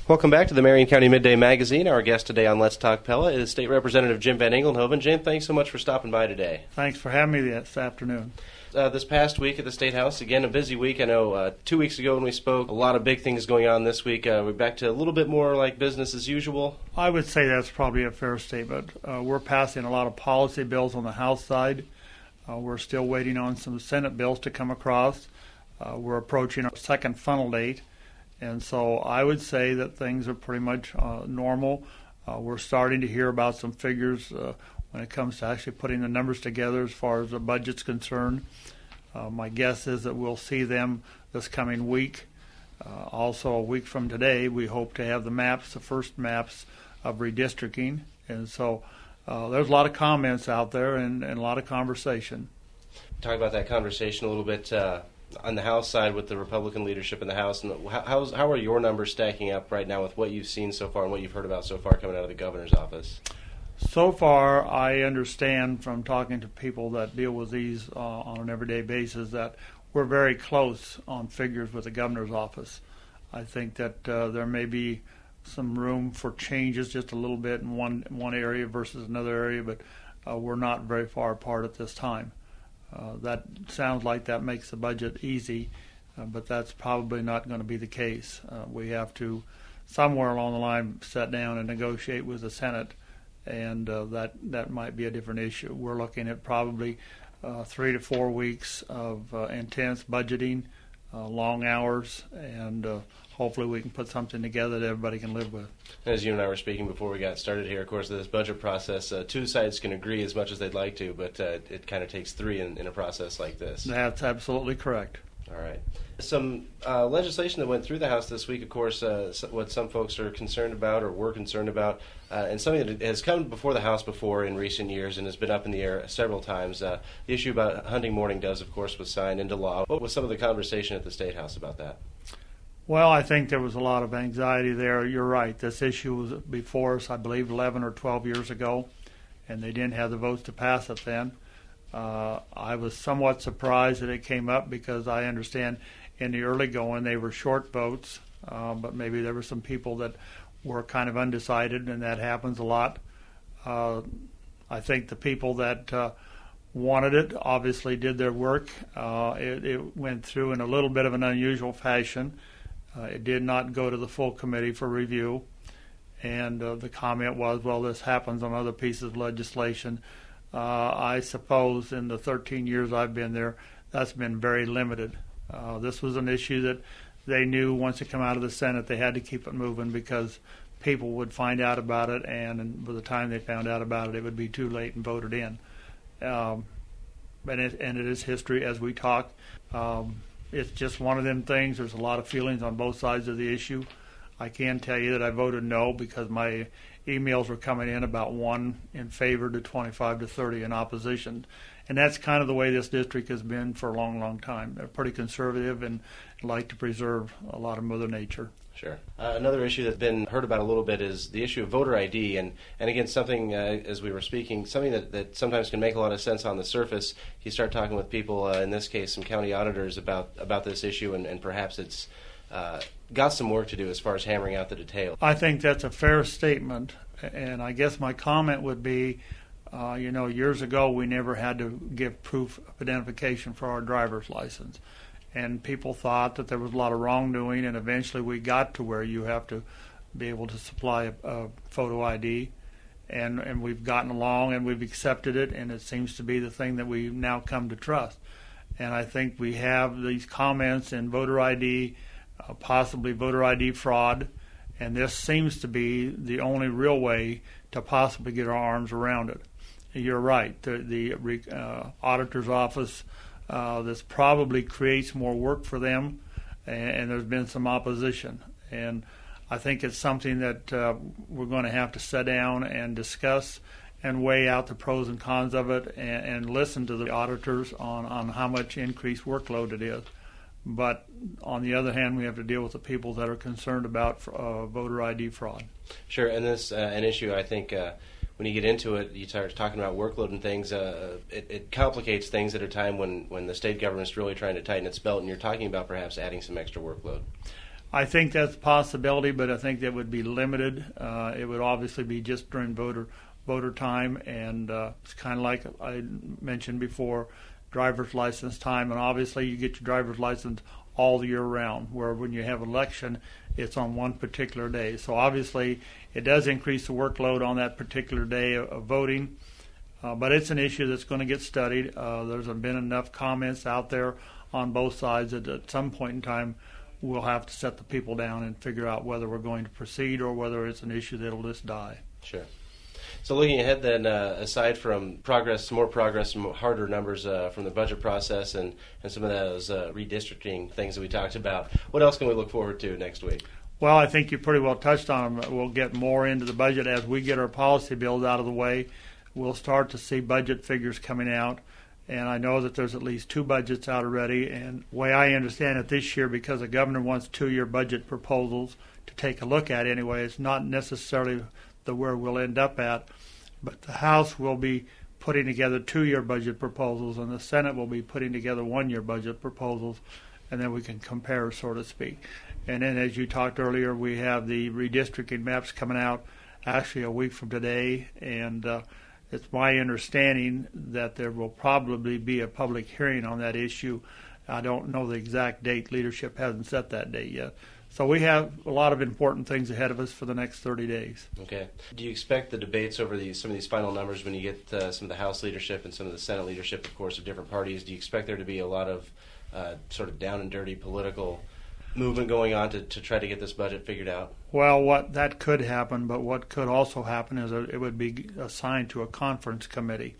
Welcome back to the Marion County Midday Magazine. Our guest today on Let's Talk Pella is State Representative Jim Van Engelnhoven. Jim, thanks so much for stopping by today. Thanks for having me this afternoon. This past week at the State House, again, a busy week. I know 2 weeks ago when we spoke, a lot of big things going on this week. We're back to a little bit more like business as usual. I would say that's probably a fair statement. We're passing a lot of policy bills on the House side. We're still waiting on some Senate bills to come across. We're approaching our second funnel date. And so I would say that things are pretty much normal. We're starting to hear about some figures when it comes to actually putting the numbers together as far as the budget's concerned. My guess is that we'll see them this coming week. Also, a week from today, we hope to have the first maps of redistricting. And so there's a lot of comments out there and a lot of conversation. Talk about that conversation a little bit. On the House side with the Republican leadership in the House, and how are your numbers stacking up right now with what you've seen so far and what you've heard about so far coming out of the governor's office? So far, I understand from talking to people that deal with these on an everyday basis that we're very close on figures with the governor's office. I think that there may be some room for changes just a little bit in one area versus another area, but we're not very far apart at this time. That sounds like that makes the budget easy, but that's probably not going to be the case. We have to, somewhere along the line, sit down and negotiate with the Senate, and that might be a different issue. We're looking at probably 3 to 4 weeks of intense budgeting, long hours, and hopefully we can put something together that everybody can live with. As you and I were speaking before we got started here, of course, this budget process, two sides can agree as much as they'd like to, but it kind of takes three in a process like this. That's absolutely correct. All right. Some legislation that went through the House this week, of course, what some folks are concerned about or were concerned about, and something that has come before the House before in recent years and has been up in the air several times. The issue about hunting morning doves, of course, was signed into law. What was some of the conversation at the State House about that? Well, I think there was a lot of anxiety there. You're right. This issue was before us, I believe, 11 or 12 years ago, and they didn't have the votes to pass it then. I was somewhat surprised that it came up because I understand in the early going they were short votes, but maybe there were some people that were kind of undecided, and that happens a lot. I think the people that wanted it obviously did their work. It went through in a little bit of an unusual fashion. It did not go to the full committee for review, and the comment was, well, this happens on other pieces of legislation. I suppose in the 13 years I've been there, that's been very limited. This was an issue that they knew once it came out of the Senate they had to keep it moving because people would find out about it, and by the time they found out about it, it would be too late and voted in. And it is history as we talk. It's just one of them things. There's a lot of feelings on both sides of the issue. I can tell you that I voted no because my emails were coming in about 1 in favor to 25 to 30 in opposition. And that's kind of the way this district has been for a long, long time. They're pretty conservative and like to preserve a lot of Mother Nature. Sure. Another issue that's been heard about a little bit is the issue of voter ID. And again, something, as we were speaking, something that sometimes can make a lot of sense on the surface. You start talking with people, in this case, some county auditors about this issue, and perhaps it's got some work to do as far as hammering out the details. I think that's a fair statement. And I guess my comment would be, years ago we never had to give proof of identification for our driver's license. And people thought that there was a lot of wrongdoing, and eventually we got to where you have to be able to supply a photo ID. And we've gotten along and we've accepted it, and it seems to be the thing that we now come to trust. And I think we have these comments in voter ID, possibly voter ID fraud, and this seems to be the only real way to possibly get our arms around it. You're right. The auditor's office, this probably creates more work for them, and there's been some opposition. And I think it's something that we're going to have to sit down and discuss and weigh out the pros and cons of it and listen to the auditors on how much increased workload it is. But on the other hand, we have to deal with the people that are concerned about voter ID fraud. Sure, and this an issue, I think, when you get into it, you start talking about workload and things, it complicates things at a time when the state government's really trying to tighten its belt, and you're talking about perhaps adding some extra workload. I think that's a possibility, but I think that would be limited. It would obviously be just during voter time, and it's kind of like I mentioned before, driver's license time, and obviously you get your driver's license all year round, where when you have election, it's on one particular day. So obviously it does increase the workload on that particular day of voting, but it's an issue that's going to get studied. There's been enough comments out there on both sides that at some point in time we'll have to set the people down and figure out whether we're going to proceed or whether it's an issue that'll just die. Sure. So looking ahead then, aside from more progress, harder numbers from the budget process and some of those redistricting things that we talked about, what else can we look forward to next week? Well, I think you pretty well touched on them. We'll get more into the budget as we get our policy bills out of the way. We'll start to see budget figures coming out. And I know that there's at least 2 budgets out already. And the way I understand it this year, because the governor wants 2-year budget proposals to take a look at anyway, it's not necessarily where we'll end up at. But the House will be putting together 2-year budget proposals, and the Senate will be putting together 1-year budget proposals, and then we can compare, so to speak. And then, as you talked earlier, we have the redistricting maps coming out actually a week from today, and it's my understanding that there will probably be a public hearing on that issue. I don't know the exact date. Leadership hasn't set that date yet. So we have a lot of important things ahead of us for the next 30 days. Okay. Do you expect the debates over some of these final numbers, when you get some of the House leadership and some of the Senate leadership, of course, of different parties, do you expect there to be a lot of sort of down and dirty political movement going on to try to get this budget figured out? Well, that could happen, but what could also happen is it would be assigned to a conference committee.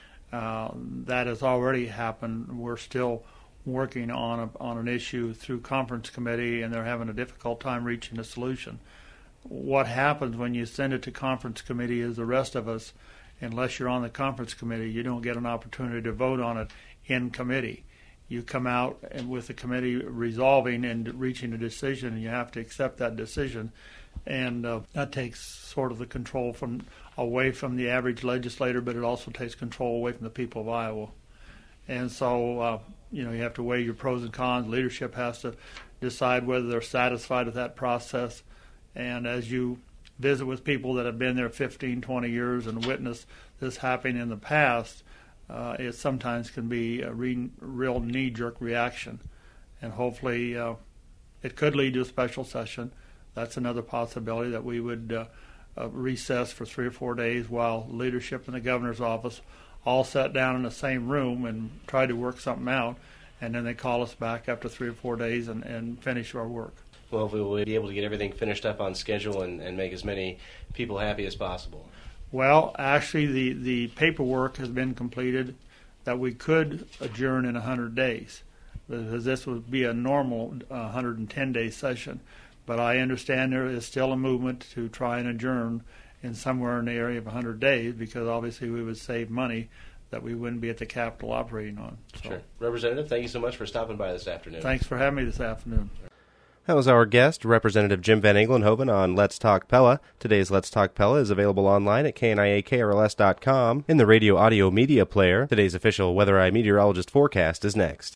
That has already happened. We're still working on an issue through conference committee, and they're having a difficult time reaching a solution. What happens when you send it to conference committee is the rest of us, unless you're on the conference committee, you don't get an opportunity to vote on it in committee. You come out and with the committee resolving and reaching a decision, and you have to accept that decision, and that takes sort of the control away from the average legislator, but it also takes control away from the people of Iowa. And so you have to weigh your pros and cons. Leadership has to decide whether they're satisfied with that process. And as you visit with people that have been there 15, 20 years and witnessed this happening in the past, it sometimes can be a real knee-jerk reaction. And hopefully it could lead to a special session. That's another possibility, that we would recess for 3 or 4 days while leadership in the governor's office all sat down in the same room and tried to work something out, and then they call us back after 3 or 4 days and finish our work. Well, we will be able to get everything finished up on schedule and make as many people happy as possible. Well, actually, the paperwork has been completed that we could adjourn in 100 days, because this would be a normal 110-day session. But I understand there is still a movement to try and adjourn in somewhere in the area of 100 days, because obviously we would save money that we wouldn't be at the Capitol operating on. So. Sure. Representative, thank you so much for stopping by this afternoon. Thanks for having me this afternoon. That was our guest, Representative Jim Van Englenhoven, on Let's Talk Pella. Today's Let's Talk Pella is available online at kniakrls.com in the radio audio media player. Today's official Weather Eye meteorologist forecast is next.